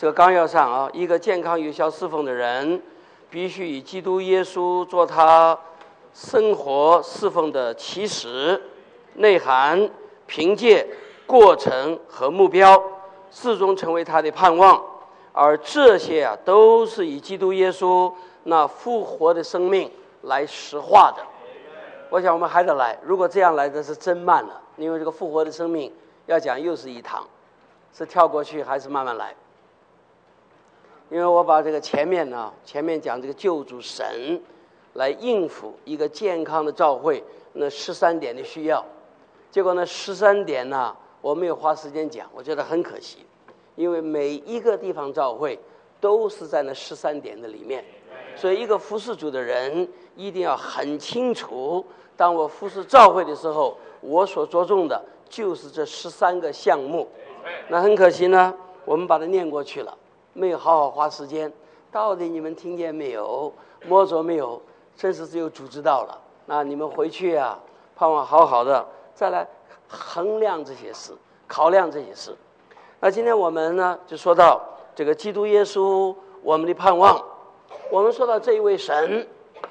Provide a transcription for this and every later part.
这个纲要上啊，一个健康有效侍奉的人，必须以基督耶稣做他生活侍奉的起始、内涵、凭借、过程和目标，最终成为他的盼望。而这些啊，都是以基督耶稣那复活的生命来实化的。我想我们还得来，如果这样来的是真慢了，因为这个复活的生命要讲又是一堂，是跳过去还是慢慢来？因为我把这个前面讲这个救主神来应付一个健康的教会那13点的需要，结果呢13点呢我没有花时间讲，我觉得很可惜，因为每一个地方教会都是在那13点的里面，所以一个服侍主的人一定要很清楚，当我服侍教会的时候，我所着重的就是这13个项目。那很可惜呢，我们把它念过去了，没有好好花时间。到底你们听见没有？摸着没有？真是只有主知道了。那你们回去啊，盼望好好的再来衡量这些事，考量这些事。那今天我们呢，就说到这个基督耶稣，我们的盼望。我们说到这位神，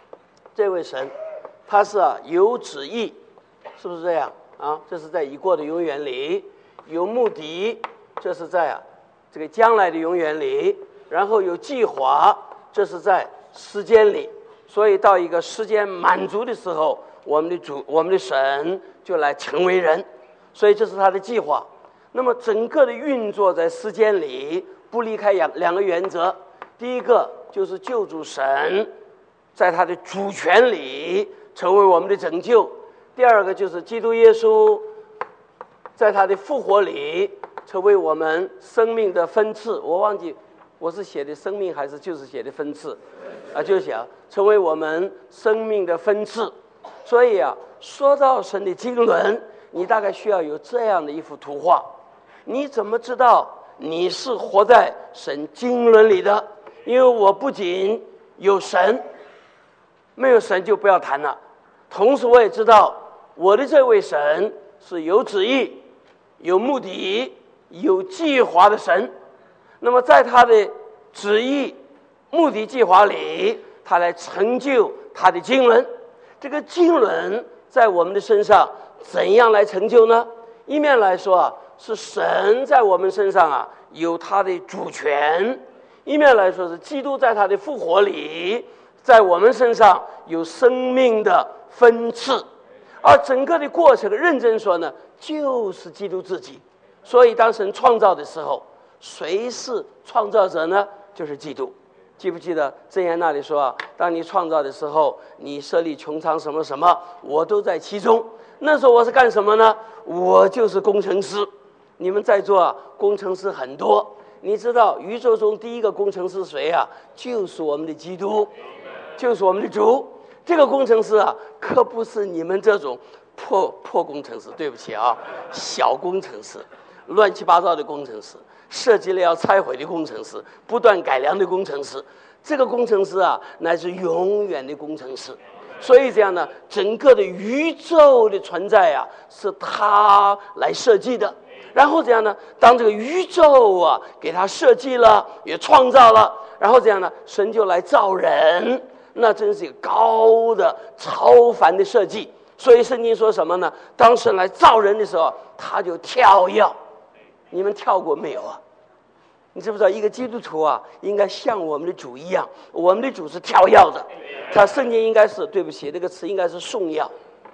他是有旨意，是不是这样啊？这是在已过的永远里，有目的，这是在这个将来的永远里，然后有计划，这是在时间里。所以到一个时间满足的时候，我们的主，我们的神就来成为人，所以这是他的计划。那么整个的运作在时间里不离开两个原则，第一个就是救主神在他的主权里成为我们的拯救，第二个就是基督耶稣在他的复活里成为我们生命的分次。我忘记我是写的生命还是就是写的分次就是想成为我们生命的分次。所以说到神的经纶，你大概需要有这样的一幅图画。你怎么知道你是活在神经纶里的？因为我不仅有神，没有神就不要谈了。同时我也知道我的这位神是有旨意、有目的、有计划的神。那么在他的旨意、目的、计划里，他来成就他的经纶。这个经纶在我们的身上怎样来成就呢？一面来说是神在我们身上有他的主权，一面来说是基督在他的复活里在我们身上有生命的分次。而整个的过程认真说呢，就是基督自己。所以当神创造的时候，谁是创造者呢？就是基督。记不记得箴言那里说当你创造的时候，你设立穹苍什么什么，我都在其中。那时候我是干什么呢？我就是工程师。你们在座工程师很多，你知道宇宙中第一个工程师谁就是我们的基督，就是我们的主。这个工程师可不是你们这种破工程师，对不起小工程师，乱七八糟的工程师，设计了要拆毁的工程师，不断改良的工程师。这个工程师乃是永远的工程师。所以这样呢，整个的宇宙的存在是他来设计的。然后这样呢，当这个宇宙给他设计了，也创造了，然后这样呢，神就来造人。那真是一个高的超凡的设计。所以圣经说什么呢？当神来造人的时候，他就跳跃。你们跳过没有你知不知道一个基督徒应该像我们的主一样，我们的主是跳跃的。他圣经应该是，对不起，这个词应该是颂耀，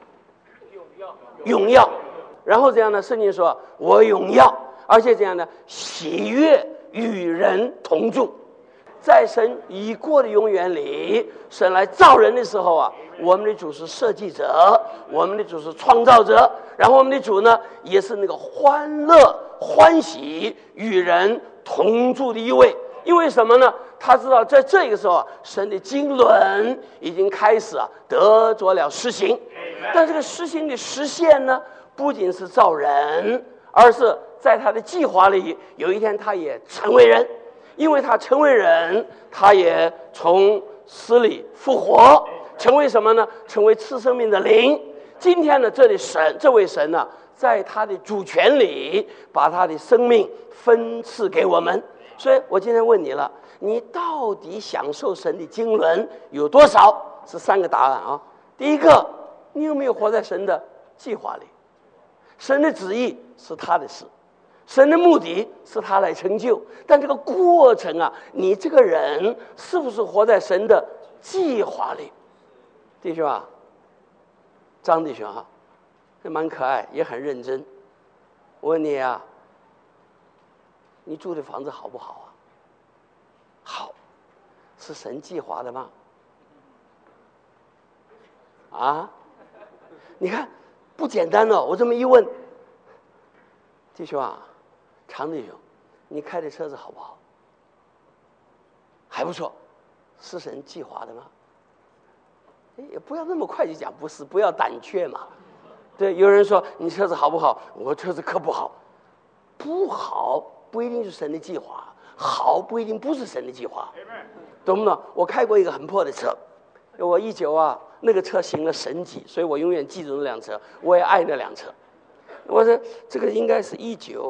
荣耀。然后这样呢，圣经说我荣耀，而且这样呢，喜悦与人同住。在神已过的永远里，神来造人的时候我们的主是设计者，我们的主是创造者，然后我们的主呢也是那个欢乐欢喜与人同住的一位。因为什么呢？他知道在这个时候神的经纶已经开始得着了施行。但这个施行的实现呢，不仅是造人，而是在他的计划里，有一天他也成为人。因为他成为人，他也从死里复活，成为什么呢？成为赐生命的灵。今天呢，这位神呢，在他的主权里把他的生命分赐给我们。 所以我今天问你了，你到底享受神的经纶有多少？是3个答案啊。第一个，你有没有活在神的计划里？神的旨意是他的事，神的目的是他来成就，但这个过程啊，你这个人是不是活在神的计划里？弟兄啊，张弟兄啊，这蛮可爱，也很认真。我问你啊，你住的房子好不好啊？好，是神计划的吗？啊，你看不简单哦。我这么一问，弟兄啊，常弟兄，你开的车子好不好？还不错，是神计划的吗？也不要那么快就讲不是，不要胆怯嘛。对，有人说你车子好不好？我车子可不好。不好不一定是神的计划，好不一定不是神的计划，懂不懂？我开过一个很破的车，我19啊，那个车行了神迹，所以我永远记住那辆车，我也爱那辆车。我说这个应该是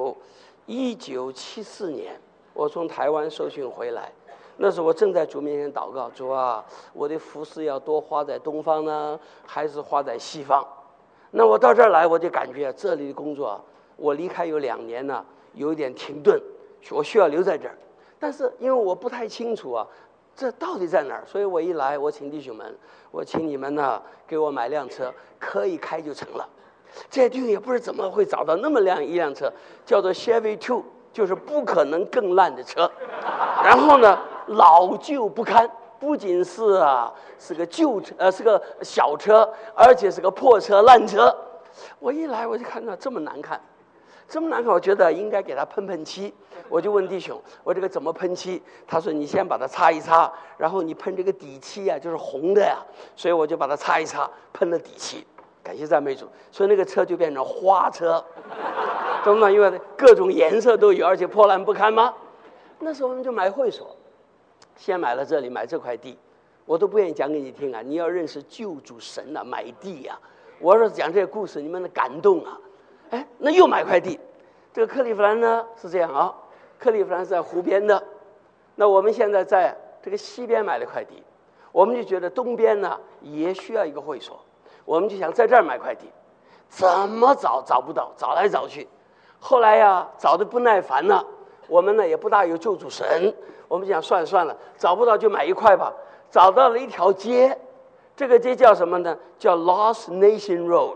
1974年，我从台湾受训回来，那时候我正在主面前祷告，主啊，我的服事要多花在东方呢，还是花在西方？那我到这儿来，我就感觉这里的工作，我离开有2年呢，有一点停顿，我需要留在这儿。但是因为我不太清楚啊，这到底在哪儿？所以我一来，我请弟兄们，我请你们呢给我买辆车，可以开就成了。这些弟兄也不知怎么会找到那么一辆车，叫做 Chevy 2，就是不可能更烂的车。然后呢，老旧不堪。不仅是个旧车，是个小车，而且是个破车烂车。我一来我就看到这么难看，我觉得应该给它喷漆。我就问弟兄，我这个怎么喷漆？他说你先把它擦一擦，然后你喷这个底漆啊，就是红的呀。所以我就把它擦一擦，喷了底漆。感谢赞美主，所以那个车就变成花车，懂吗？因为各种颜色都有，而且破烂不堪吗？那时候我们就买会所。先买了这里，买这块地，我都不愿意讲给你听啊！你要认识救主神啊，买地啊！我说讲这个故事，你们能感动啊！哎，那又买块地，这个克利夫兰呢是这样啊，克利夫兰是在湖边的，那我们现在在这个西边买了块地，我们就觉得东边呢也需要一个会所，我们就想在这儿买块地，怎么找不到，找来找去，后来呀找的不耐烦了，我们呢也不大有救主神。我们讲算了，找不到就买一块吧。找到了一条街，这个街叫什么呢？叫 Lost Nation Road。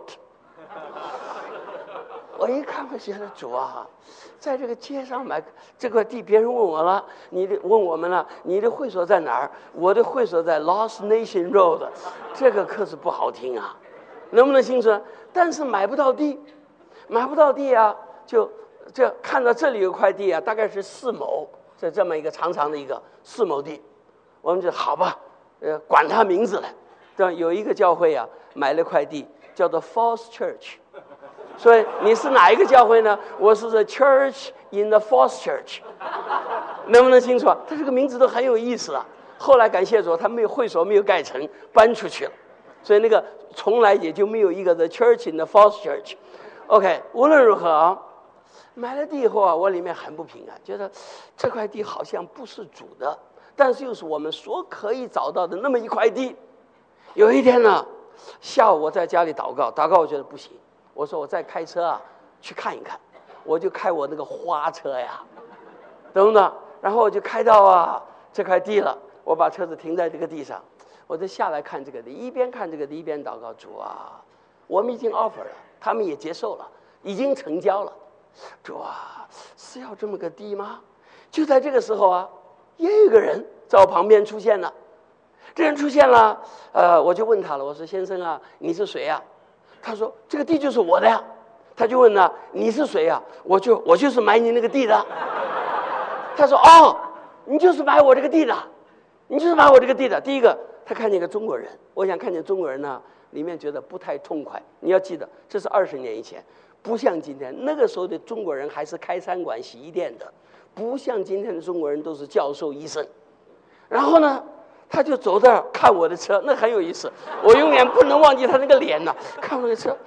我一看，我觉得主啊，在这个街上买这块地，别人问我了，问我们了，你的会所在哪儿？我的会所在 Lost Nation Road， 这个可是不好听啊，能不能清楚？但是买不到地啊，就看到这里有块地啊，大概是4亩。这么一个长长的一个4亩地，我们就好吧，管他名字了。这有一个教会啊，买了块地，叫做 False Church。所以你是哪一个教会呢？我是 The Church in the False Church， 能不能清楚啊？他这个名字都很有意思啊。后来感谢主，他会所没有盖成，搬出去了，所以那个从来也就没有一个 The Church in the False Church。OK， 无论如何啊。买了地以后啊，我里面很不平安，觉得这块地好像不是主的，但是又是我们所可以找到的那么一块地。有一天呢，下午我在家里祷告，我觉得不行，我说我再开车啊去看一看，我就开我那个花车呀，懂不懂？然后我就开到这块地了，我把车子停在这个地上，我就下来看这个地，一边看这个地一边祷告，主啊，我们已经 offer 了，他们也接受了，已经成交了。主啊，是要这么个地吗？就在这个时候啊，也有一个人在我旁边出现了。这人出现了，我就问他了，我说先生啊，你是谁啊？他说这个地就是我的呀。他就问了，你是谁啊？我就是买你那个地的。他说哦，你就是买我这个地的，第一个，他看见一个中国人，我想看见中国人呢，里面觉得不太痛快。你要记得，这是20年以前。不像今天，那个时候的中国人还是开餐馆、洗衣店的，不像今天的中国人都是教授、医生。然后呢，他就走这儿看我的车，那很有意思，我永远不能忘记他那个脸呢。看我的车，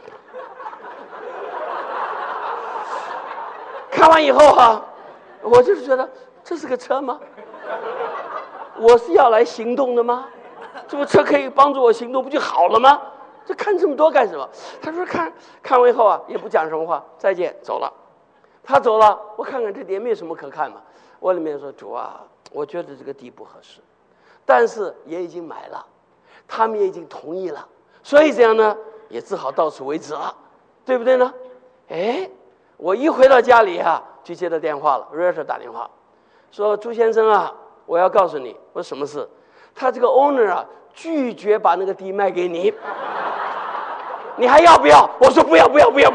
看完以后我就是觉得这是个车吗？我是要来行动的吗？这个车可以帮助我行动，不就好了吗？这看这么多干什么？他说看完以后啊，也不讲什么话，再见，走了。他走了，我看看这地没有什么可看嘛。我里面说，主啊，我觉得这个地不合适，但是也已经买了，他们也已经同意了，所以这样呢，也只好到此为止了，对不对呢？哎，我一回到家里啊，就接到电话了，瑞士打电话说，朱先生啊，我要告诉你，我说什么事？他这个 owner 啊，拒绝把那个地卖给你，你还要不要？我说不要。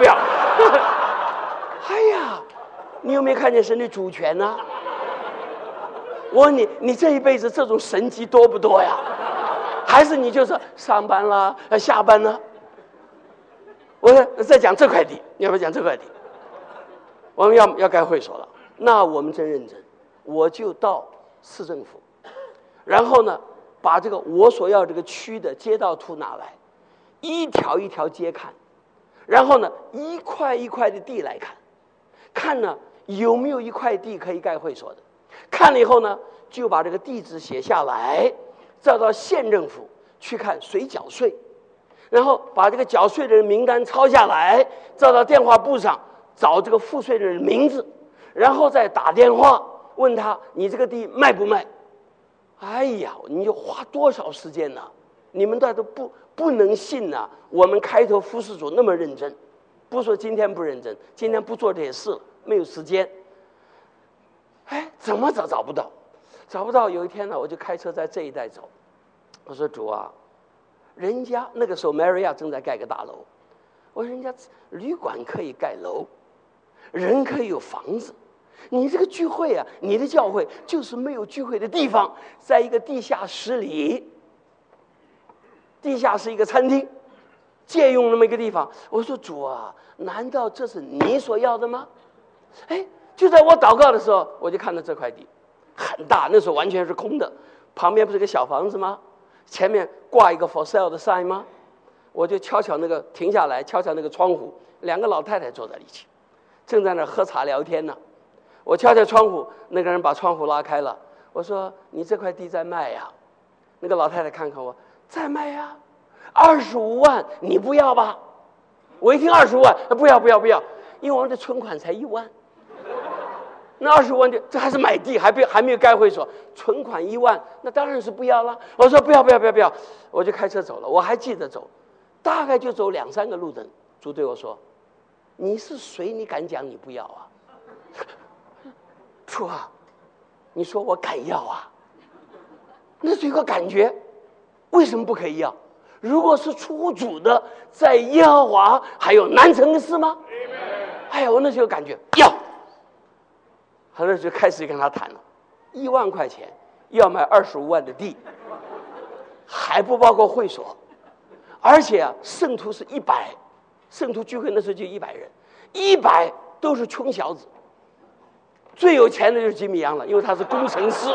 哎呀，你有没有看见神的主权呢？我问你，你这一辈子这种神迹多不多呀？还是你就是上班啦，下班啦？我说再讲这块地，你要不要讲这块地？我们要盖会所了，那我们真认真，我就到市政府，然后呢，把这个我所要这个区的街道图拿来，一条一条街看，然后呢，一块一块的地来看，看呢有没有一块地可以盖会所的。看了以后呢，就把这个地址写下来，再到县政府去看谁缴税，然后把这个缴税的人名单抄下来，再到电话簿上找这个付税的人名字，然后再打电话问他你这个地卖不卖。哎呀，你就花多少时间呢？你们大家都不能信啊，我们开头服侍主那么认真，不说今天不认真，今天不做这些事了，没有时间。哎，怎么找不到？有一天呢，我就开车在这一带走，我说主啊，人家那个时候 Marriott 正在盖个大楼，我说人家旅馆可以盖楼，人可以有房子，你这个聚会啊，你的教会就是没有聚会的地方，在一个地下室里，地下室一个餐厅，借用那么一个地方。我说主啊，难道这是你所要的吗？哎，就在我祷告的时候，我就看到这块地很大，那时候完全是空的，旁边不是个小房子吗？前面挂一个 for sale 的 sign 吗？我就悄悄那个停下来，悄悄那个窗户，两个老太太坐在一起，正在那喝茶聊天呢。我敲敲窗户，那个人把窗户拉开了。我说：“你这块地在卖呀？”那个老太太看看我，在卖呀，25万，你不要吧？我一听25万，不要，因为我们的存款才1万。那25万的，这还是买地，还没有盖会所，存款1万，那当然是不要了。我说不要，我就开车走了。我还记得走，大概就走2-3个路灯。主对我说：“你是谁？你敢讲你不要啊？”主啊，你说我敢要啊？那是一个感觉，为什么不可以要？如果是出乎主的，在耶和华还有难成的事吗？哎呀，我那时候感觉要。他那就开始跟他谈了，1万块钱要买25万的地，还不包括会所，而且啊，圣徒是100，圣徒聚会那时候就100人，100都是穷小子，最有钱的就是吉米杨了，因为他是工程师，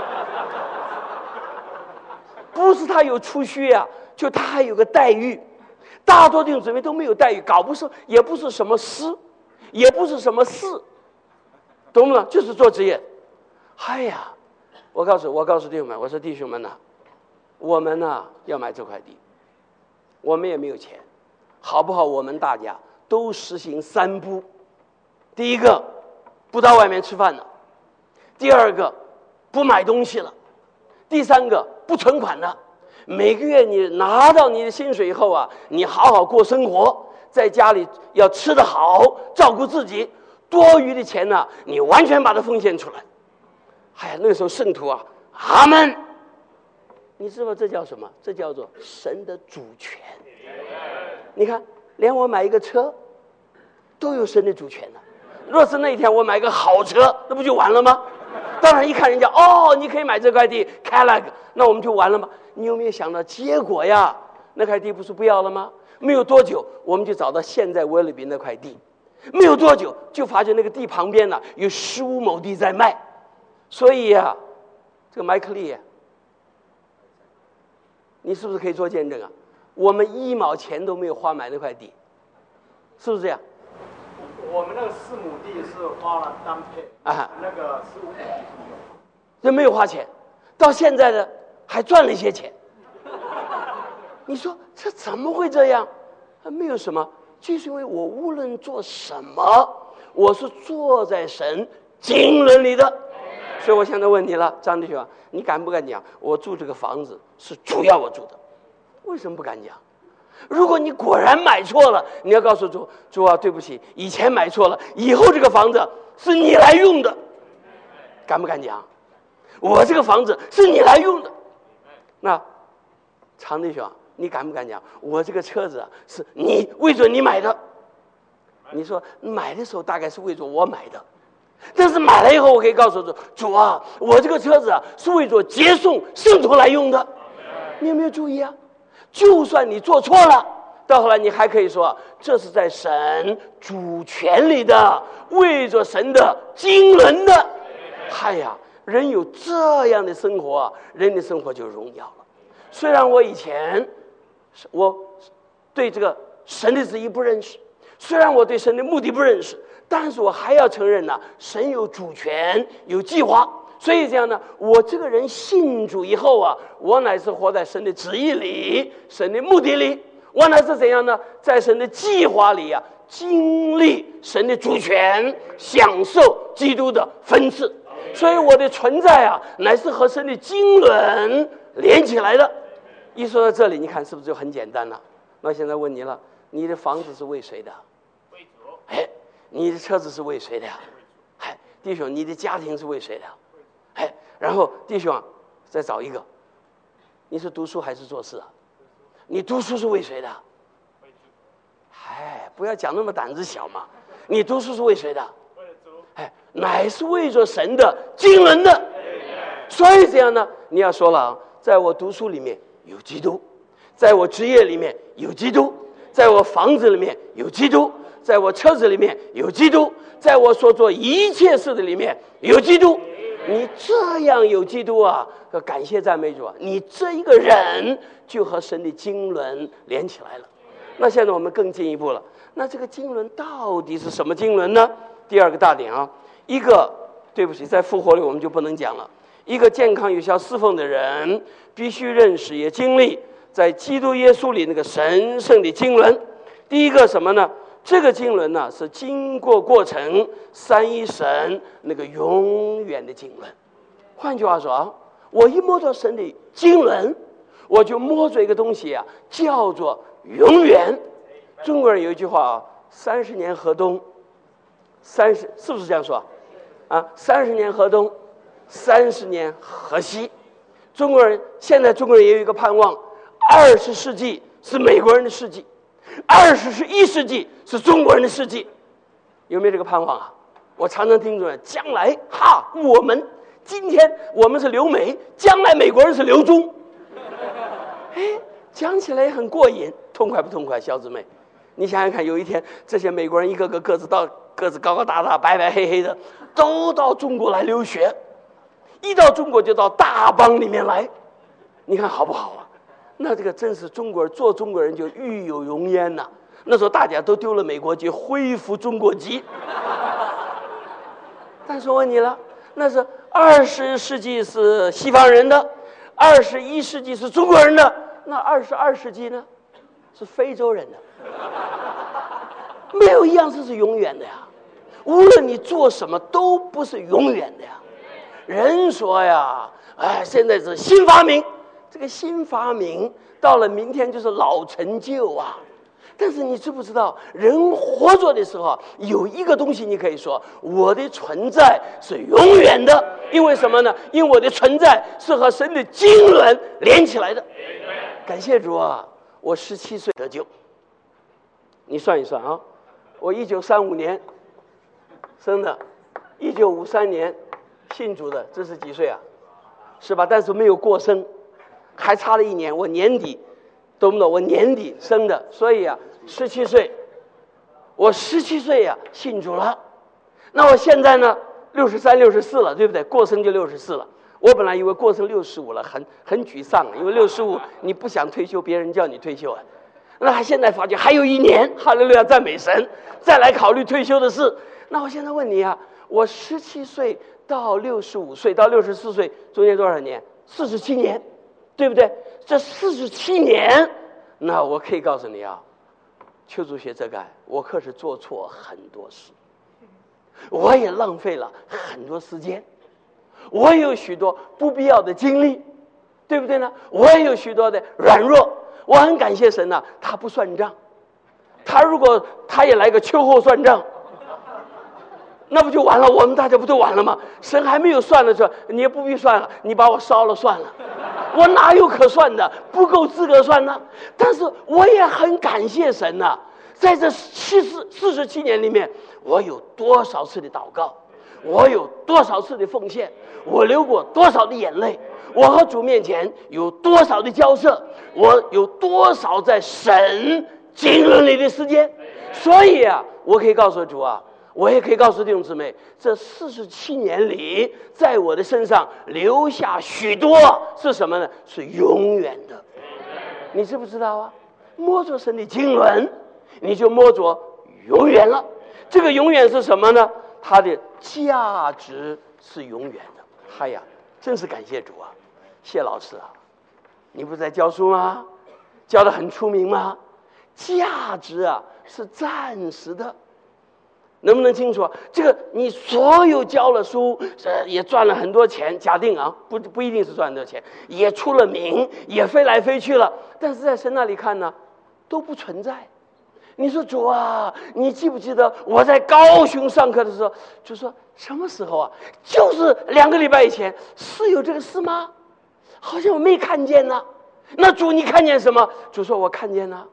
不是他有出息啊，就他还有个待遇，大多弟兄姊妹都没有待遇，也不是什么师，也不是什么事。懂了，就是做职业。哎呀，我告诉弟兄们，我说弟兄们呐，我们呢要买这块地，我们也没有钱，好不好？我们大家都实行3不：第一个，不到外面吃饭了；第二个，不买东西了；第三个，不存款了。每个月你拿到你的薪水以后啊，你好好过生活，在家里要吃得好，照顾自己。多余的钱呢，你完全把它奉献出来。哎呀，那个时候圣徒啊，阿们！你知道这叫什么？这叫做神的主权。你看，连我买一个车，都有神的主权了。若是那一天我买个好车，那不就完了吗？当然，一看人家你可以买这块地，开了个，那我们就完了吗？你有没有想到结果呀？那块地不是不要了吗？没有多久，我们就找到现在威尔比那块地。没有多久，就发现那个地旁边呢有15亩地在卖，所以啊，这个麦克利，你是不是可以做见证啊？我们1毛钱都没有花买那块地，是不是这样？ 我们那个4亩地是花了单配啊，那个15亩地是有。 这没有花钱，到现在呢还赚了一些钱。你说这怎么会这样？没有什么，就是因为我无论做什么，我是坐在神经纶里的。所以我现在问你了，张弟兄，你敢不敢讲我住这个房子是主要我住的？为什么不敢讲？如果你果然买错了，你要告诉主，主啊，对不起，以前买错了，以后这个房子是你来用的。敢不敢讲？我这个房子是你来用的。那常弟兄，你敢不敢讲我这个车子是你为着你买的？你说买的时候大概是为着我买的，但是买了以后我可以告诉主，主啊，我这个车子是为着接送圣徒来用的。你有没有注意啊？就算你做错了，到后来你还可以说这是在神主权里的，为着神的经纶的。嗨呀，人有这样的生活，人的生活就荣耀了。虽然我以前我对这个神的旨意不认识，虽然我对神的目的不认识，但是我还要承认神有主权，有计划。所以这样呢，我这个人信主以后我乃是活在神的旨意里，神的目的里，我乃是怎样呢？在神的计划里经历神的主权，享受基督的分赐。所以我的存在乃是和神的经纶连起来的。一说到这里，你看是不是就很简单了？那现在问你了，你的房子是为谁的？为主。你的车子是为谁的呀？弟兄，你的家庭是为谁的？然后弟兄再找一个，你是读书还是做事啊？你读书是为谁的？不要讲那么胆子小嘛。你读书是为谁的？乃是为着神的经纶的。所以这样呢，你要说了在我读书里面有基督，在我职业里面有基督，在我房子里面有基督，在我车子里面有基督，在我所做一切事的里面有基督。你这样有基督感谢赞美主你这一个人就和神的经纶连起来了。那现在我们更进一步了，那这个经纶到底是什么经纶呢？第二个大点一个，对不起，在复活里我们就不能讲了。一个健康有效侍奉的人，必须认识也经历在基督耶稣里那个神圣的经纶。第一个什么呢？这个经纶呢，是经过过程，三一神那个永远的经纶。换句话说我一摸着神的经纶，我就摸着一个东西叫做永远。中国人有一句话30年河东，30是不是这样说30年河东，30年河西。现在中国人也有一个盼望，20世纪是美国人的世纪，21世纪是中国人的世纪。有没有这个盼望我常常听着，将来今天我们是留美，将来美国人是留中。讲起来也很过瘾，痛快不痛快？小姊妹，你想想看，有一天这些美国人一个个个子高高大大，白白黑黑的，都到中国来留学，一到中国就到大邦里面来，你看好不好那这个真是中国人，做中国人就育有荣焉呐。那时候大家都丢了美国籍，恢复中国籍。但是我问你了，那是20世纪是西方人的，21世纪是中国人的，那22世纪呢？是非洲人的。没有一样是永远的无论你做什么都不是永远的人说现在是新发明，这个新发明到了明天就是老陈旧但是你知不知道，人活着的时候有一个东西你可以说，我的存在是永远的。因为什么呢？因为我的存在是和神的经纶连起来的。感谢主我17岁得救。你算一算我1935年生的，1953年信主的，这是几岁是吧？但是没有过生，还差了1年，我年底，懂不懂？我年底生的，所以17岁，我17岁信主了。那我现在呢，63、64了，对不对？过生就64了。我本来以为过生65了，很沮丧，因为65你不想退休，别人叫你退休那现在发觉还有1年，哈利路亚，赞美神，再来考虑退休的事。那我现在问你我17岁到65岁到64岁中间多少年？47年，对不对？这47年，那我可以告诉你啊，邱主学这个，我可是做错很多事，我也浪费了很多时间，我也有许多不必要的精力，对不对呢？我也有许多的软弱。我很感谢神啊，他不算账，如果他也来个秋后算账，那不就完了？我们大家不都完了吗？神还没有算的时候，你也不必算了，你把我烧了算了，我哪有可算的？不够资格算呢。但是我也很感谢神啊，在这47年里面，我有多少次的祷告，我有多少次的奉献，我流过多少的眼泪，我和主面前有多少的交涉，我有多少在神经纶里的时间。所以啊，我可以告诉主啊，我也可以告诉弟兄姊妹，这47年里，在我的身上留下许多是什么呢？是永远的。你知不知道啊？摸着神的经纶，你就摸着永远了。这个永远是什么呢？它的价值是永远的。哎呀，真是感谢主啊！谢老师啊，你不是在教书吗？教得很出名吗？价值啊是暂时的。能不能清楚？这个你所有教了书，也赚了很多钱，假定啊，不一定是赚很多钱，也出了名，也飞来飞去了，但是在神那里看呢，都不存在。你说主啊，你记不记得我在高雄上课的时候，就说什么时候啊？就是2个礼拜以前，是有这个事吗？好像我没看见呢。那主你看见什么？主说我看见了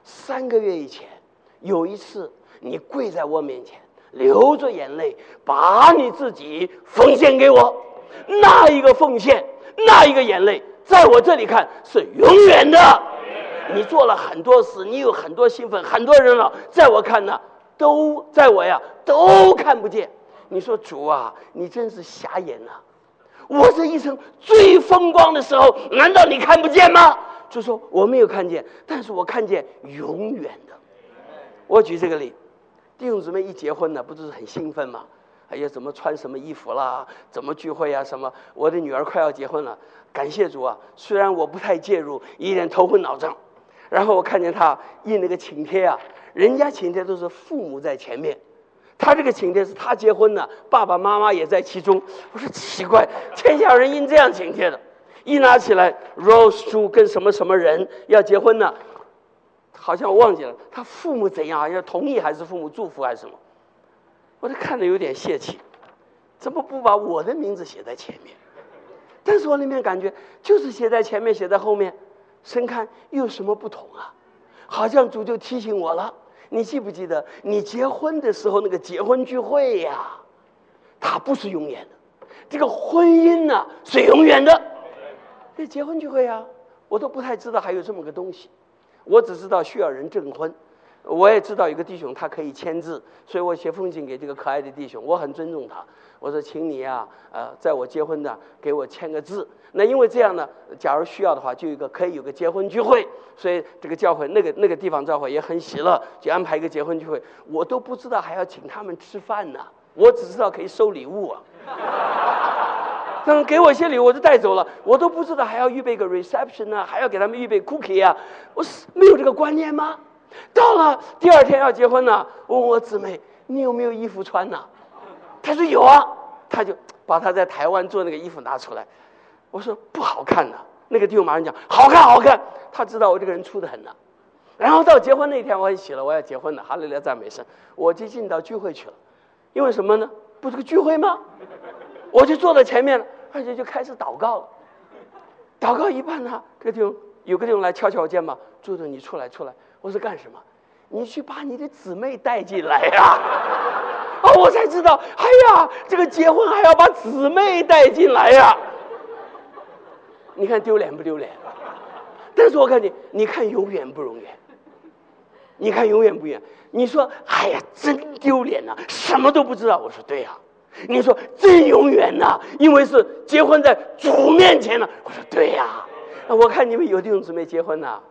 ，3个月以前有一次你跪在我面前，流着眼泪，把你自己奉献给我。那一个奉献，那一个眼泪，在我这里看是永远的。你做了很多事，你有很多兴奋，很多人了，在我看呢，都在我呀，都看不见。你说主啊，你真是瞎眼啊！我这一生最风光的时候，难道你看不见吗？就说我没有看见，但是我看见永远的。我举这个例，弟兄姊妹一结婚呢，不是很兴奋吗？哎呀，怎么穿什么衣服啦，怎么聚会啊，什么？我的女儿快要结婚了，感谢主啊！虽然我不太介入，一点头昏脑胀，然后我看见她印那个请帖啊，人家请帖都是父母在前面，他这个请帖是他结婚呢，爸爸妈妈也在其中。我说奇怪，天下有人印这样请帖的，一拿起来 Rose 猪跟什么什么人要结婚呢？好像我忘记了，他父母怎样，要同意还是父母祝福还是什么？我就看着有点泄气，怎么不把我的名字写在前面？但是我里面感觉就是写在前面，写在后面，神看又有什么不同啊？好像主就提醒我了，你记不记得你结婚的时候那个结婚聚会呀？它不是永远的，这个婚姻呢是永远的。这结婚聚会啊，我都不太知道还有这么个东西。我只知道需要人证婚，我也知道有个弟兄他可以签字，所以我写封信给这个可爱的弟兄，我很尊重他。我说请你啊，在我结婚呢给我签个字。那因为这样呢，假如需要的话，就可以有个结婚聚会。所以这个教会那个地方教会也很喜乐，就安排一个结婚聚会。我都不知道还要请他们吃饭呢，我只知道可以收礼物啊。他们给我一些礼物，我就带走了。我都不知道还要预备个 reception 啊，还要给他们预备 cookie 啊。我没有这个观念吗？到了第2天要结婚呢，问我姊妹你有没有衣服穿呢？他说有啊，他就把他在台湾做那个衣服拿出来。我说不好看呢，那个弟兄马上讲好看好看。他知道我这个人粗得很呢。然后到结婚那天我很喜乐，我要结婚了，哈利路亚赞美神，我就进到聚会去了。因为什么呢？不是个聚会吗？我就坐在前面了，而且就开始祷告了。祷告一半呢，这个弟兄有个弟兄来敲敲我肩膀，朱总你出来。我说干什么？你去把你的姊妹带进来呀！我才知道，哎呀，这个结婚还要把姊妹带进来呀！你看丢脸不丢脸？但是我看你看永远不永远？你看永远不永远？你说，哎呀，真丢脸呐，什么都不知道。我说对呀。你说真永远呐，因为是结婚在主面前了。我说对呀。我看你们有弟兄姊妹结婚呐，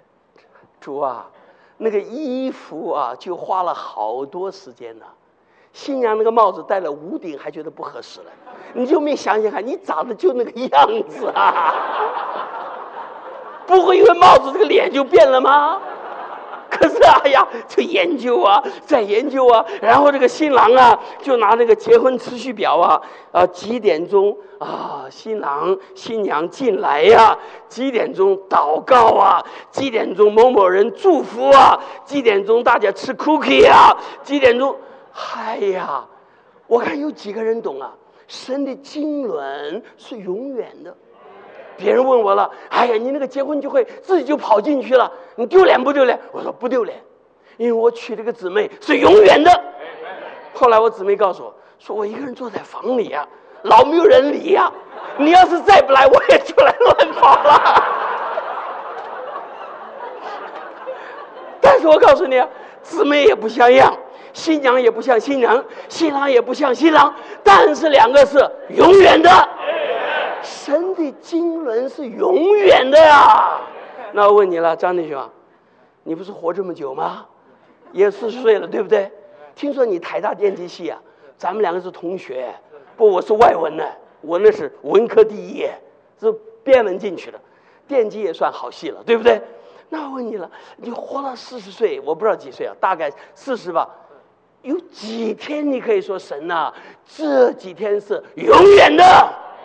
主啊，那个衣服啊，就花了好多时间呢。 新娘那个帽子戴了5顶还觉得不合适了，你就没想想看，你长得就那个样子啊，不会因为帽子这个脸就变了吗？可是哎呀，就研究啊，再研究啊，然后这个新郎啊，就拿那个结婚次序表啊，几点钟啊，新郎新娘进来呀，几点钟祷告啊，几点钟某某人祝福啊，几点钟大家吃 cookie 啊，几点钟，哎呀，我看有几个人懂啊？神的经纶是永远的。别人问我了，哎呀，你那个结婚聚会自己就跑进去了，你丢脸不丢脸？我说不丢脸，因为我娶了个姊妹是永远的。后来我姊妹告诉我，说我一个人坐在房里啊，老没有人理呀，你要是再不来，我也出来乱跑了。但是我告诉你啊，姊妹也不像样，新娘也不像新娘，新郎也不像新郎，但是两个是永远的。神的经纶是永远的呀。那我问你了，张弟兄，你不是活这么久吗？也40岁了，对不对？听说你台大电机系啊，咱们两个是同学。不，我是外文的，我那是文科第1，是编文进去的，电机也算好系了，对不对？那我问你了，你活到40岁，我不知道几岁啊，大概40吧。有几天你可以说神啊，这几天是永远的？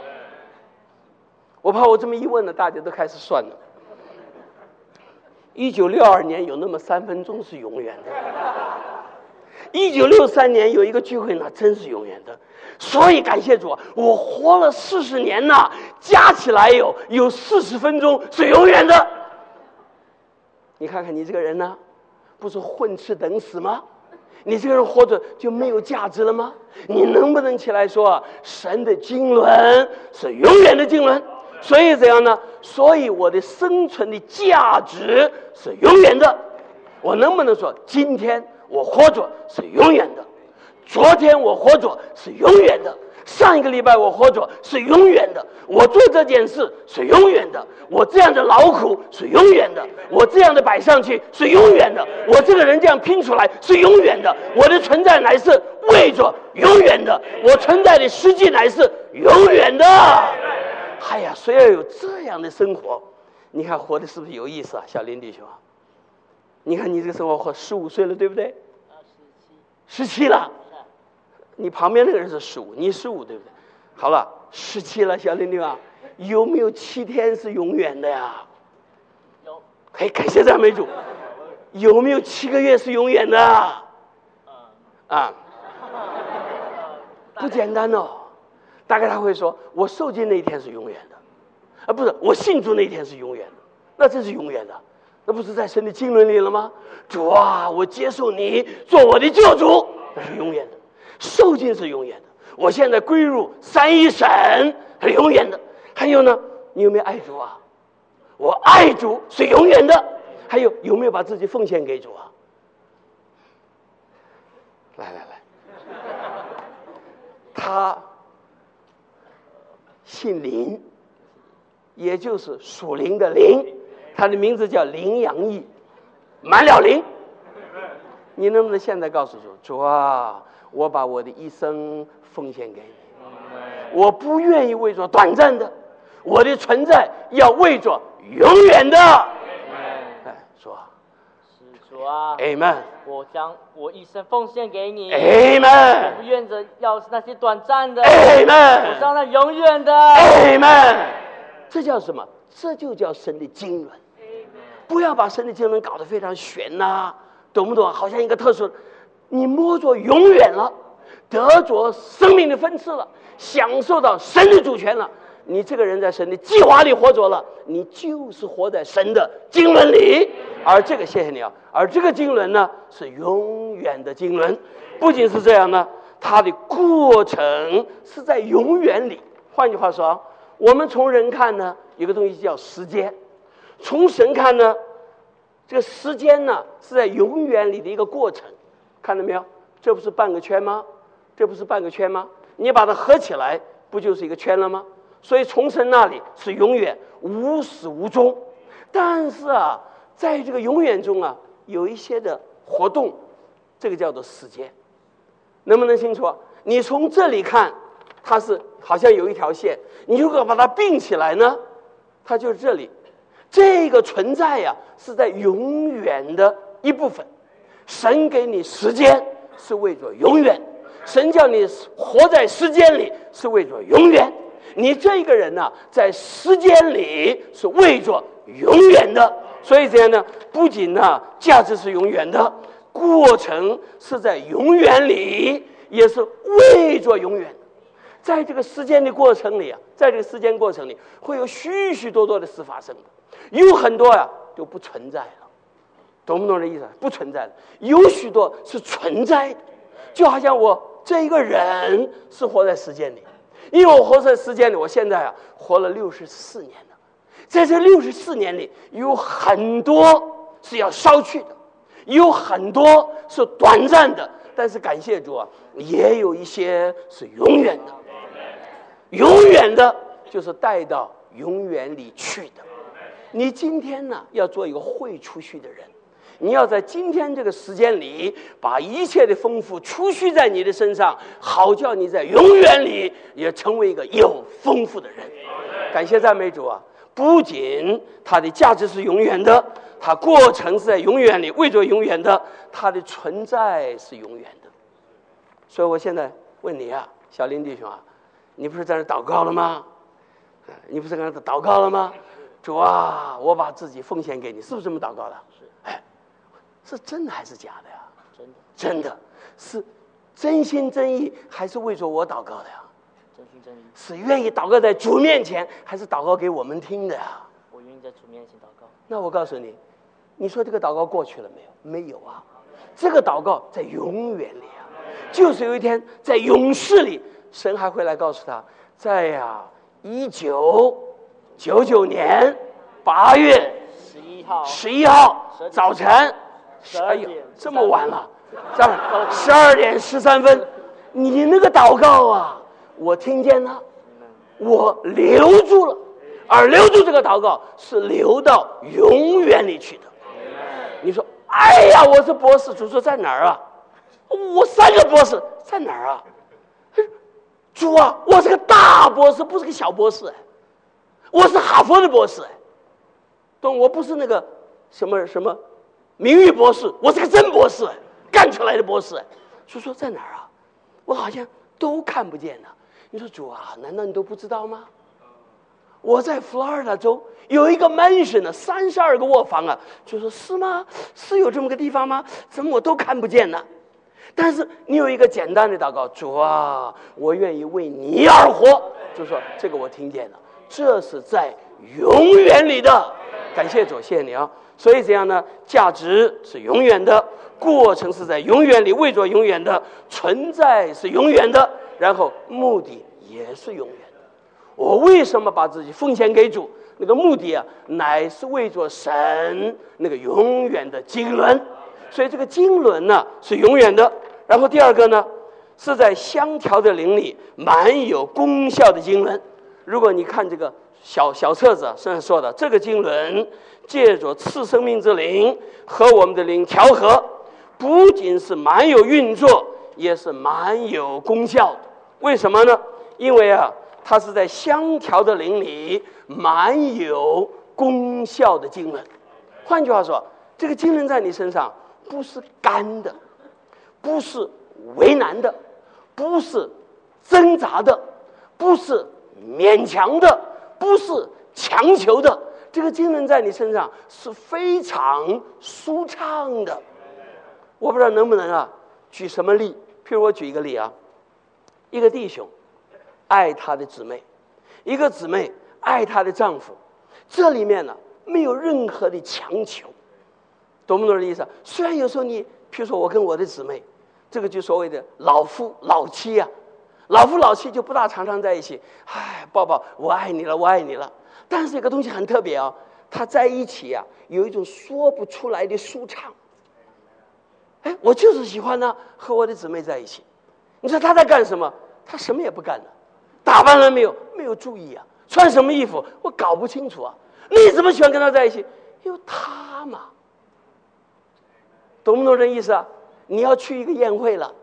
我怕我这么一问呢，大家都开始算了。1962年有那么3分钟是永远的，1963年有一个聚会呢，真是永远的。所以感谢主，我活了40年呢，加起来有40分钟是永远的。你看看你这个人呢，不是混吃等死吗？你这个人活着就没有价值了吗？你能不能起来说，神的经纶是永远的经纶？所以怎样呢？所以我的生存的价值是永远的。我能不能说，今天我活着是永远的，昨天我活着是永远的，上一个礼拜我活着是永远的，我做这件事是永远的，我这样的劳苦是永远的，我这样的摆上去是永远的，我这个人这样拼出来是永远的，我的存在乃是为着永远的，我存在的实际乃是永远的。哎呀，谁要有这样的生活，你看活的是不是有意思啊，小林弟兄？你看你这个生活活15岁了，对不对？17了。你旁边那个人是15，你15，对不对？好了，17了，小林弟兄，有没有7天是永远的呀？有。嘿，感谢赞美主。有没有7个月是永远的？啊，不简单哦。大概他会说，我受尽那一天是永远的，不是我信主那一天是永远的，那这是永远的，那不是在神的经纶里了吗？主啊，我接受你做我的救主，那是永远的，受尽是永远的，我现在归入三一神是永远的。还有呢，你有没有爱主啊？我爱主是永远的。还有没有把自己奉献给主啊？来，他姓林，也就是属灵的灵，他的名字叫林洋溢，满了灵。你能不能现在告诉主，主啊，我把我的一生奉献给你，我不愿意为着短暂的，我的存在要为着永远的。说主啊 Amen， 我将我一生奉献给你 Amen， 我不愿着要那些短暂的 Amen， 我将那永远的 Amen。 这叫什么？这就叫神的经纶。不要把神的经纶搞得非常玄呐，懂不懂？好像一个特殊，你摸着永远了，得着生命的分赐了，享受到神的主权了，你这个人在神的计划里活着了，你就是活在神的经纶里。而这个，谢谢你啊，而这个经纶呢是永远的经纶。不仅是这样呢，它的过程是在永远里。换句话说，我们从人看呢，有个东西叫时间；从神看呢，这个时间呢是在永远里的一个过程。看到没有？这不是半个圈吗？这不是半个圈吗？你把它合起来，不就是一个圈了吗？所以从神那里是永远无始无终。但是啊，在这个永远中啊，有一些的活动，这个叫做时间。 能不能清楚？你从这里看，它是好像有一条线，你如果把它并起来呢，它就是这里。这个存在呀，是在永远的一部分。神给你时间是为着永远，神叫你活在时间里是为着永远。你这个人呢，在时间里是为着永远的。所以这样呢，不仅呢价值是永远的，过程是在永远里，也是为着永远。在这个时间的过程里啊，在这个时间过程里，会有许许多多的事发生的，有很多呀就不存在了，懂不懂这意思？不存在的，有许多是存在的，就好像我这一个人是活在时间里，因为我活在时间里，我现在啊活了64年了，在这64年里，有很多是要烧去的，有很多是短暂的，但是感谢主啊，也有一些是永远的。永远的就是带到永远里去的。你今天呢，要做一个会储蓄的人，你要在今天这个时间里把一切的丰富储蓄在你的身上，好叫你在永远里也成为一个有丰富的人。感谢赞美主啊！不仅它的价值是永远的，它过程是在永远里为着永远的，它的存在是永远的。所以我现在问你啊，小林弟兄啊，你不是在那祷告了吗？你不是跟他祷告了吗？主啊，我把自己奉献给你，是不是这么祷告的？是真的还是假的呀？真的是真心真意，还是为着我祷告的呀？ 真心真意。 是愿意祷告在主面前，还是祷告给我们听的呀？ 我愿意在主面前祷告。 那我告诉你，你说这个祷告过去了没有？没有啊，这个祷告在永远里啊，就是有一天在永世里，神还会来告诉他，在1999年8月11号早晨 12点这么晚了，12点13分，你那个祷告啊，我听见了，我留住了，而留住这个祷告是留到永远里去的。你说，哎呀，我是博士，主说在哪儿啊？我3个博士在哪儿啊？主啊，我是个大博士，不是个小博士，我是哈佛的博士，懂？我不是那个什么名誉博士，我是个真博士，干出来的博士。就说在哪儿啊？我好像都看不见呢。你说主啊，难道你都不知道吗？我在佛罗里达州有一个 mansion 呢，32个卧房啊。就说是吗？是有这么个地方吗？怎么我都看不见呢？但是你有一个简单的祷告，主啊，我愿意为你而活。就说这个我听见了，这是在永远里的。感谢主，谢谢你啊。所以这样呢，价值是永远的，过程是在永远里为着永远的，存在是永远的，然后目的也是永远的。我为什么把自己奉献给主？那个目的啊，乃是为着神那个永远的经纶。所以这个经纶呢是永远的。然后第二个呢，是在香调的灵里蛮有功效的经纶。如果你看这个小册子上说的，这个经纶借着赐生命之灵和我们的灵调和，不仅是蛮有运作，也是蛮有功效的。为什么呢？因为啊，它是在香调的灵里蛮有功效的经纶。换句话说，这个经纶在你身上不是干的，不是为难的，不是挣扎的，不是勉强的，不是强求的。这个经纶在你身上是非常舒畅的。我不知道能不能啊举什么例，譬如我举一个例啊，一个弟兄爱他的姊妹，一个姊妹爱她的丈夫，这里面呢没有任何的强求，懂不懂这意思？虽然有时候你譬如说我跟我的姊妹，这个就所谓的老夫老妻啊，老夫老妻就不大常常在一起，抱抱我爱你了，我爱你了。但是有个东西很特别啊，他在一起啊有一种说不出来的舒畅。我就是喜欢呢和我的姊妹在一起。你说他在干什么？他什么也不干了，打扮了没有？没有注意啊，穿什么衣服我搞不清楚啊。你怎么喜欢跟他在一起？因为他嘛，懂不懂这意思啊？你要去一个宴会了，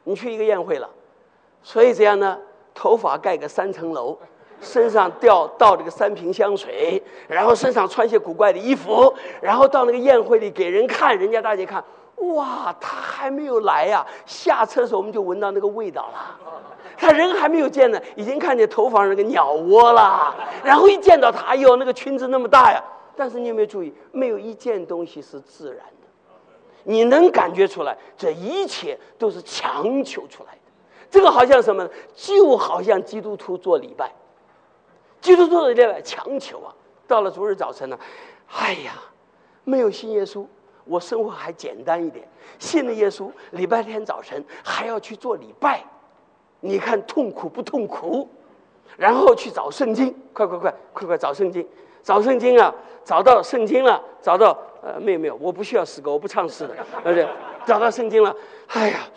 你去一个宴会了，所以这样呢，头发盖个3层楼，身上倒这个3瓶香水，然后身上穿些古怪的衣服，然后到那个宴会里给人看，人家大家看，哇，他还没有来呀，下车的时候我们就闻到那个味道了。他人还没有见呢，已经看见头发上那个鸟窝了，然后一见到他，哎呦，那个裙子那么大呀！但是你有没有注意，没有一件东西是自然的，你能感觉出来，这一切都是强求出来的。这个好像什么呢？就好像基督徒做礼拜，基督徒做礼拜强求啊！到了主日早晨呢，哎呀，没有信耶稣，我生活还简单一点；信了耶稣，礼拜天早晨还要去做礼拜。你看痛苦不痛苦？然后去找圣经，快找圣经，找圣经啊！找到圣经了，找到没有，我不需要诗歌，我不唱诗的，对不对？找到圣经了，哎呀，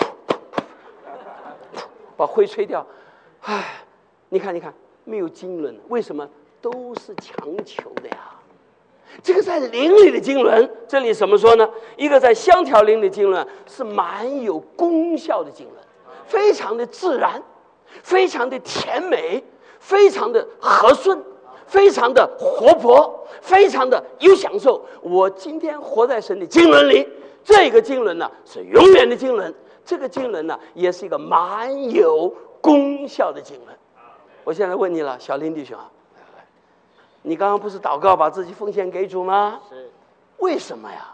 把灰吹掉，哎，你看，没有经纶，为什么？都是强求的呀。这个在灵里的经纶，这里怎么说呢？一个在香条灵的经纶是蛮有功效的经纶。非常的自然，非常的甜美，非常的和顺，非常的活泼，非常的有享受。我今天活在神的经纶里，这个经纶呢是永远的经纶，这个经纶呢也是一个蛮有功效的经纶。我现在问你了，小林弟兄啊，你刚刚不是祷告把自己奉献给主吗？ 是。 为什么呀？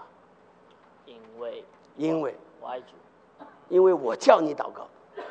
因为我爱主， 因为我叫你祷告。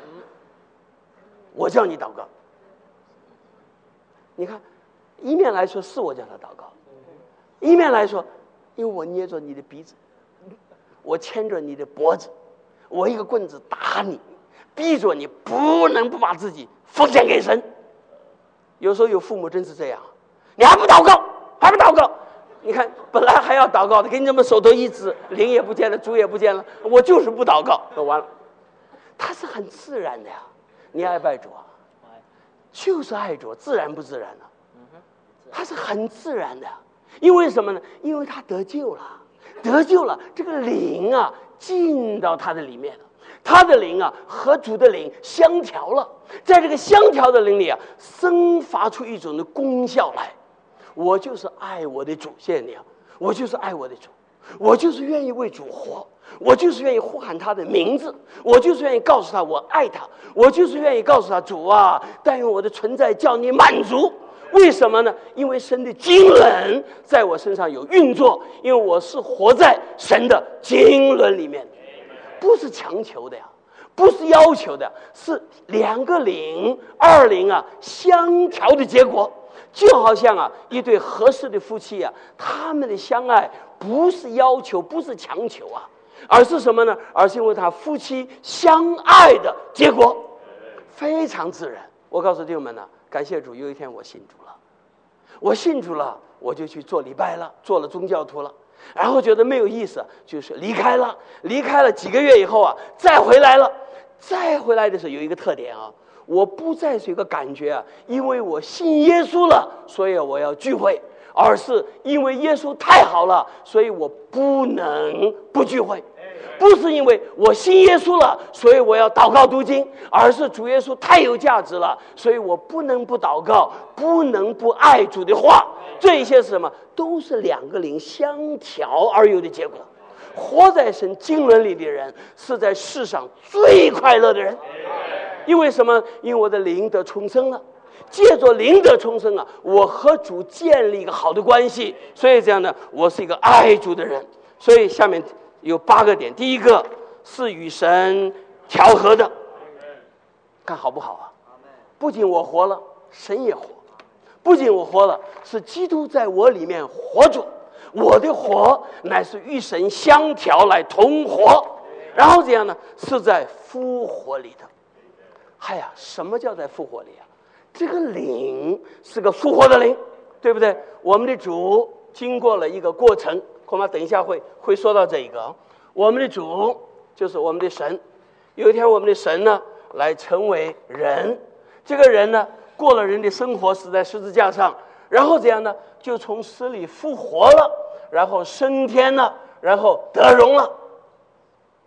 我叫你祷告，你看，一面来说是我叫他祷告，一面来说，因为我捏着你的鼻子，我牵着你的脖子，我一个棍子打你，逼着你不能不把自己奉献给神。有时候有父母真是这样，你还不祷告，你看本来还要祷告的，给你这么手头一指，灵也不见了，主也不见了，我就是不祷告，那完了。他是很自然的呀。你爱不爱主啊？就是爱主，自然不自然呢？他是很自然的，因为什么呢？因为他得救了，这个灵啊进到他的里面了，他的灵啊和主的灵相调了，在这个相调的灵里啊，生发出一种的功效来。我就是爱我的主，谢谢你啊！我就是爱我的主，我就是愿意为主活。我就是愿意呼喊他的名字，我就是愿意告诉他我爱他，我就是愿意告诉他主啊，但愿我的存在叫你满足。为什么呢？因为神的经纶在我身上有运作，因为我是活在神的经纶里面的，不是强求的呀，不是要求的，是2个灵2灵啊相调的结果。就好像啊一对合适的夫妻啊，他们的相爱不是要求，不是强求啊，而是什么呢？而是因为他夫妻相爱的结果，非常自然。我告诉弟兄们呢，感谢主，有一天我信主了，我就去做礼拜了，做了宗教徒了，然后觉得没有意思，就是离开了几个月以后啊，再回来的时候有一个特点啊，我不再是一个感觉啊，因为我信耶稣了，所以我要聚会，而是因为耶稣太好了，所以我不能不聚会。不是因为我信耶稣了，所以我要祷告读经，而是主耶稣太有价值了，所以我不能不祷告，不能不爱主的话。这一些是什么？都是2个灵相调而有的结果。活在神经纶里的人是在世上最快乐的人。因为什么？因为我的灵得重生了，借着灵得重生啊，我和主建立一个好的关系，所以这样呢，我是一个爱主的人。所以下面有8个点，第一个是与神调和的，看好不好啊？不仅我活了，神也活；不仅我活了，是基督在我里面活着，我的活乃是与神相调来同活，然后这样呢，是在复活里的。哎呀，什么叫在复活里啊？这个灵是个复活的灵，对不对？我们的主经过了一个过程，恐怕等一下会说到这一个。我们的主就是我们的神，有一天我们的神呢来成为人，这个人呢过了人的生活，死在十字架上，然后这样呢就从死里复活了，然后升天了，然后得荣了。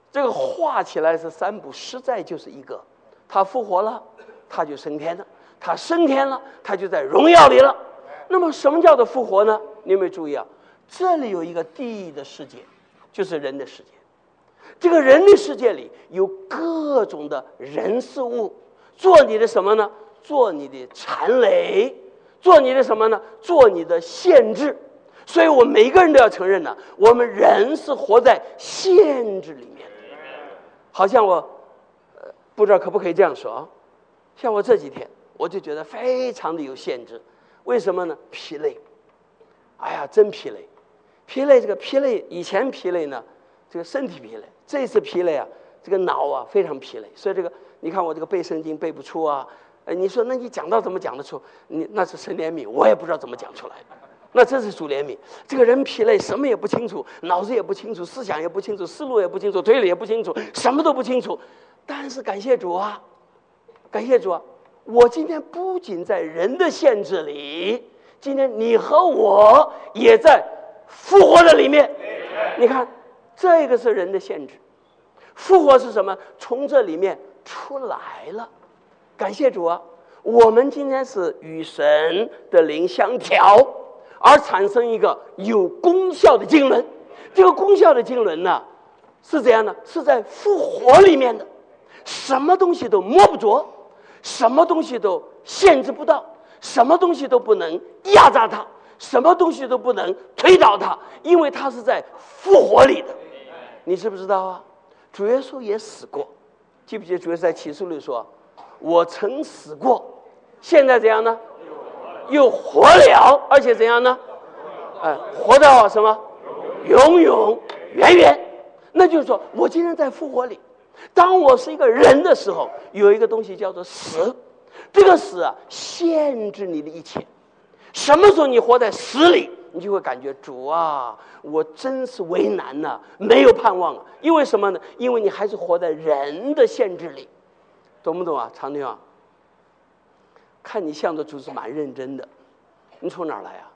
这个画起来是三步，实在就是一个，他复活了，他就升天了，他升天了，他就在荣耀里了。那么什么叫做复活呢？你有没有注意啊？这里有一个地狱的世界，就是人的世界。这个人的世界里有各种的人事物，做你的什么呢？做你的缠累，做你的什么呢？做你的限制。所以我们每一个人都要承认呢，我们人是活在限制里面的。好像我不知道可不可以这样说啊？像我这几天我就觉得非常的有限制。为什么呢？疲累。哎呀，真疲累。疲累，这个疲累，以前疲累呢，这个身体疲累，这次疲累啊，这个脑啊非常疲累。所以这个你看我这个背圣经背不出啊，你说那你讲道怎么讲得出？你那是神怜悯，我也不知道怎么讲出来的。那这是主怜悯。这个人疲累，什么也不清楚，脑子也不清楚，思想也不清楚，思路也不清楚，推理也不清楚，什么都不清楚。但是感谢主啊，感谢主啊！我今天不仅在人的限制里，今天你和我也在复活的里面。你看，这个是人的限制，复活是什么？从这里面出来了。感谢主啊！我们今天是与神的灵相调，而产生一个有功效的经纶。这个功效的经纶呢，是怎样的？是在复活里面的，什么东西都摸不着，什么东西都限制不到，什么东西都不能压榨它，什么东西都不能推倒它，因为它是在复活里的。你知不知道啊？主耶稣也死过，记不记得主耶稣在启示录说，我曾死过，现在怎样呢？又活了，而且怎样呢？活到什么？永永远远。那就是说我今天在复活里，当我是一个人的时候，有一个东西叫做死。这个死啊，限制你的一切。什么时候你活在死里，你就会感觉主啊，我真是为难呐，没有盼望啊。因为什么呢？因为你还是活在人的限制里，懂不懂啊？长宁啊，看你向着主是蛮认真的。你从哪儿来啊？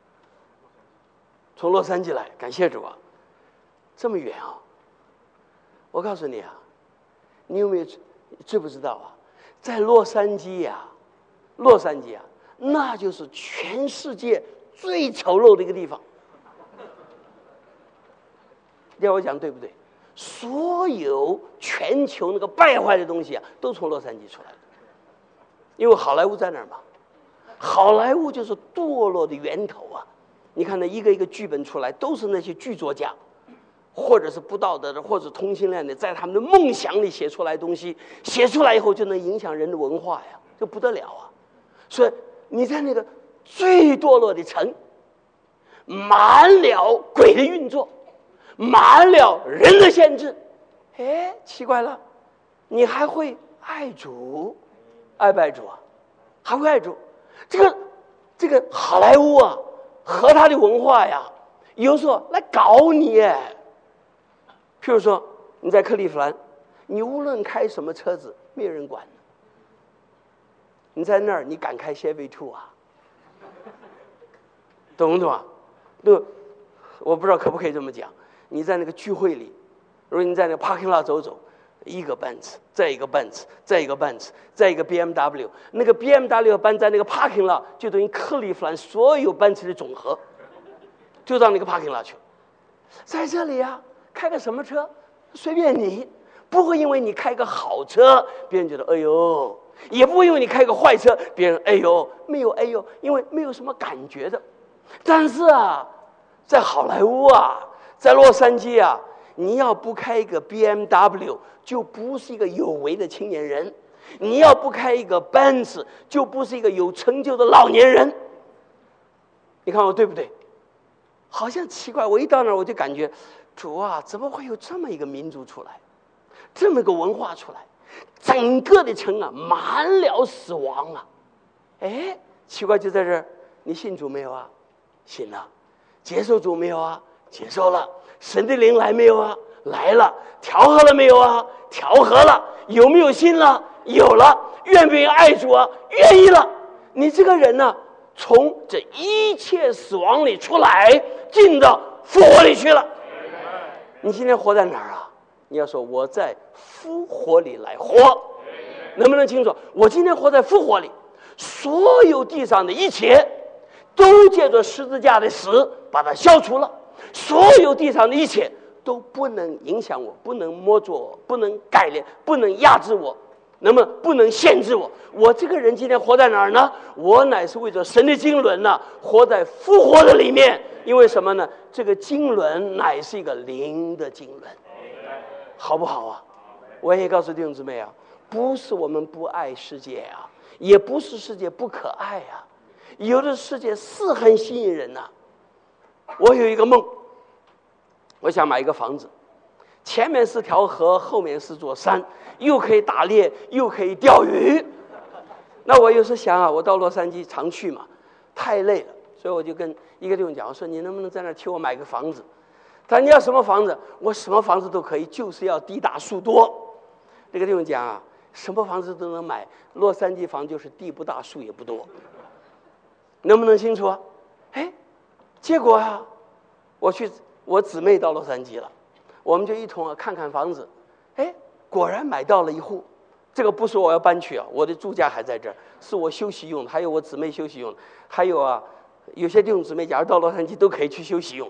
从洛杉矶来，感谢主啊，这么远啊！我告诉你啊，你有没有知不知道啊？在洛杉矶啊，那就是全世界最丑陋的一个地方。要我讲对不对？所有全球那个败坏的东西啊，都从洛杉矶出来的，因为好莱坞在那儿嘛。好莱坞就是堕落的源头啊！你看那一个一个剧本出来，都是那些剧作家，或者是不道德的，或者同性恋的，在他们的梦想里写出来的东西，写出来以后就能影响人的文化呀，这不得了啊！所以你在那个最堕落的城，满了鬼的运作，满了人的限制，哎，奇怪了，你还会爱主，爱不爱主啊？还会爱主？这个好莱坞啊，和他的文化呀，有时候来搞你哎。譬如说你在克利夫兰，你无论开什么车子，没有人管。你在那儿，你敢开Chevy 2啊？懂不懂啊？我不知道可不可以这么讲。你在那个聚会里，如果你在那个 parking lot 走，一个 Benz， 再一个 Benz， 再一个 Benz， 再一个 BMW， 那个 BMW 搬在那个 parking lot， 就等于克利夫兰所有奔驰的总和，就到那个 parking lot 去。在这里啊，开个什么车随便你，不会因为你开个好车，别人觉得哎呦，也不会因为你开个坏车，别人哎呦，没有哎呦，因为没有什么感觉的。但是啊，在好莱坞啊，在洛杉矶啊，你要不开一个 BMW， 就不是一个有为的青年人；你要不开一个 Benz， 就不是一个有成就的老年人。你看我对不对？好像奇怪，我一到那儿我就感觉，主啊，怎么会有这么一个民族出来，这么个文化出来？整个的城啊，满了死亡啊！哎，奇怪，就在这儿，你信主没有啊？信了。接受主没有啊？接受了。神的灵来没有啊？来了。调和了没有啊？调和了。有没有信了？有了。愿不愿意爱主啊？愿意了。你这个人呢，从这一切死亡里出来，进到复活里去了。你今天活在哪儿啊？ 你要说我在复活里来活，能不能清楚？我今天活在复活里，所有地上的一切都借着十字架的死把它消除了，所有地上的一切都不能影响我，不能摸着我，不能改变，不能压制我，那么不能限制我。我这个人今天活在哪儿呢？我乃是为着神的经纶呢，活在复活的里面。因为什么呢？这个经纶乃是一个灵的经纶，好不好啊？我也告诉弟兄姊妹啊，不是我们不爱世界啊，也不是世界不可爱啊，有的世界是很吸引人呐。我有一个梦，我想买一个房子，前面是条河，后面是座山，又可以打猎，又可以钓鱼。那我有时想啊，我到洛杉矶常去嘛，太累了，所以我就跟一个弟兄讲，我说你能不能在那儿替我买个房子？他说你要什么房子？我什么房子都可以，就是要地大树多。这个弟兄讲啊，什么房子都能买，洛杉矶房就是地不大树也不多，能不能清楚啊？哎，结果啊，我姊妹到洛杉矶了，我们就一同看看房子，哎，果然买到了一户。这个不是我要搬去啊，我的住家还在这儿，是我休息用的，还有我姊妹休息用的，还有啊，有些弟兄姊妹假如到洛杉矶都可以去休息用。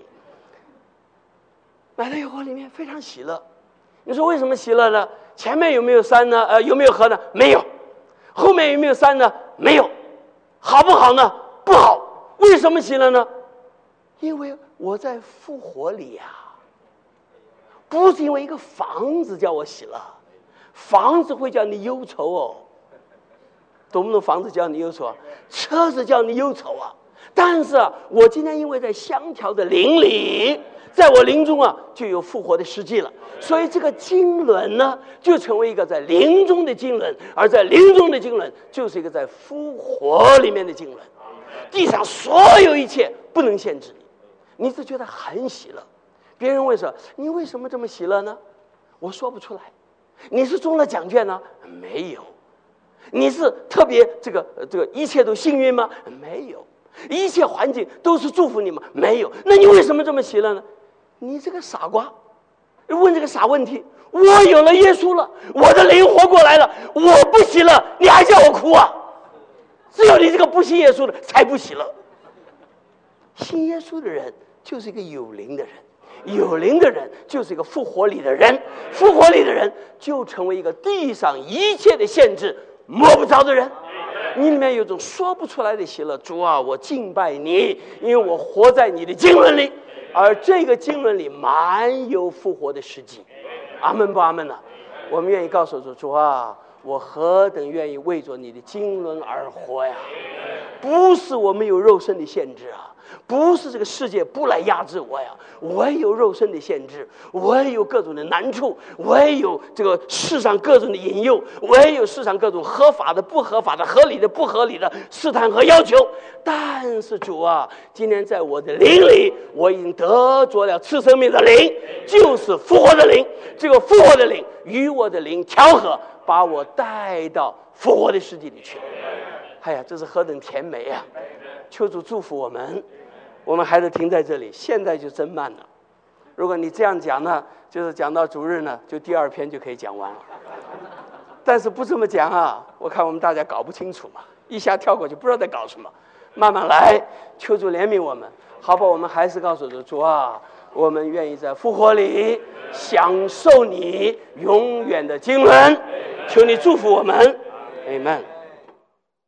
买了以后里面非常喜乐，你说为什么喜乐呢？前面有没有山呢？有没有河呢？没有。后面有没有山呢？没有。好不好呢？不好。为什么喜乐呢？因为我在复活里呀，不是因为一个房子叫我喜乐。房子会叫你忧愁哦，懂不懂？房子叫你忧愁啊，车子叫你忧愁啊。但是啊，我今天因为在香条的灵里，在我灵中啊，就有复活的实际了。所以这个经纶呢，就成为一个在灵中的经纶，而在灵中的经纶，就是一个在复活里面的经纶。地上所有一切不能限制你，你只觉得很喜乐。别人问说你为什么这么喜乐呢？我说不出来。你是中了奖券呢？没有。你是特别这个一切都幸运吗？没有。一切环境都是祝福你吗？没有。那你为什么这么喜乐呢？你这个傻瓜，问这个傻问题。我有了耶稣了，我的灵活过来了，我不喜乐，你还叫我哭啊？只有你这个不信耶稣的才不喜乐。信耶稣的人就是一个有灵的人。有灵的人就是一个复活里的人，复活里的人就成为一个地上一切的限制摸不着的人。你里面有种说不出来的喜乐，主啊，我敬拜你，因为我活在你的经纶里，而这个经纶里满有复活的实际。阿门不阿门呢？我们愿意告诉主啊，我何等愿意为着你的经纶而活呀！不是我们有肉身的限制啊，不是这个世界不来压制我呀，我也有肉身的限制，我也有各种的难处，我也有这个世上各种的引诱，我也有世上各种合法的不合法的合理的不合理的试探和要求。但是主啊，今天在我的灵里，我已经得着了赐生命的灵，就是复活的灵。这个复活的灵与我的灵调和，把我带到复活的世界里去。哎呀，这是何等甜美啊！求主祝福我们。我们还是停在这里，现在就真慢了。如果你这样讲呢，就是讲到主日呢，就第二篇就可以讲完了。但是不这么讲啊，我看我们大家搞不清楚嘛，一下跳过去，不知道在搞什么。慢慢来，求主怜悯我们。好吧，我们还是告诉主啊，我们愿意在复活里享受你永远的经纶。求你祝福我们，阿们。